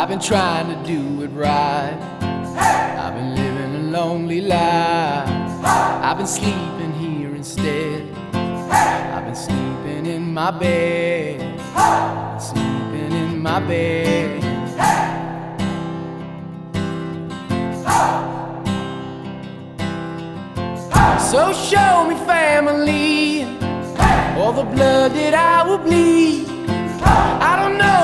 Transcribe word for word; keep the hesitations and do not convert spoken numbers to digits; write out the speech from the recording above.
I've been trying to do it right. I've been living a lonely life. I've been sleeping here instead. I've been sleeping in my bed. I've been sleeping in my bed. So show me family, all the blood that I will bleed. I don't know